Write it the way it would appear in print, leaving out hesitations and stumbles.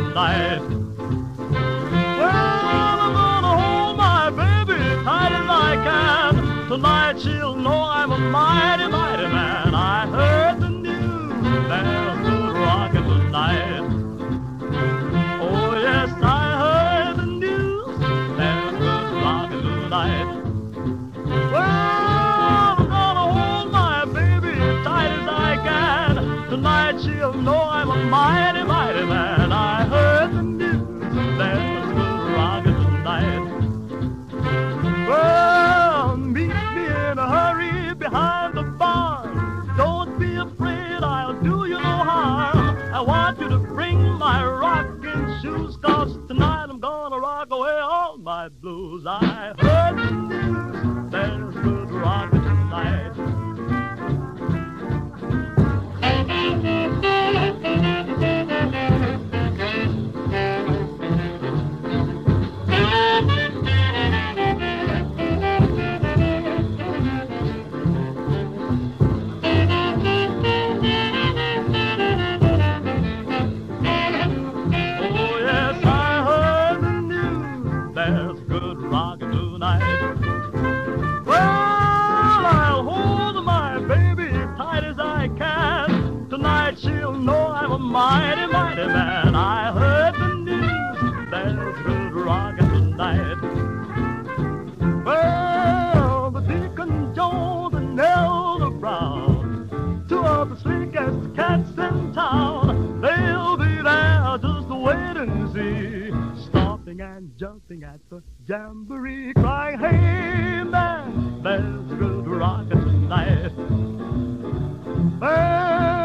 tonight. Well, I'm gonna hold my baby tight as I can. Tonight she'll know I'm a mighty, mighty man. I heard the news, there's good rockin' tonight. Oh yes, I heard the news, there's good rockin' tonight. Well, I'm gonna hold my baby tight as I can. Tonight she'll know I'm a mighty, mighty man. I heard the news, there's good rockin' tonight. Well, meet me in a hurry behind the barn. Don't be afraid, I'll do you no harm. I want you to bring my rocking shoes, 'cause tonight I'm gonna rock away all my blues. I heard the news, there's good rockin' tonight. There's good rockin' tonight. Well, I'll hold my baby tight as I can. Tonight she'll know I'm a mighty, mighty man. I heard the news, there's good rockin' tonight. Well, the Deacon Jones and Elder Brown, two of the slickest cats in town, they'll be there just to wait and see, stomping and jumping at the jamboree, crying, hey man, there's good rockin' tonight. Well,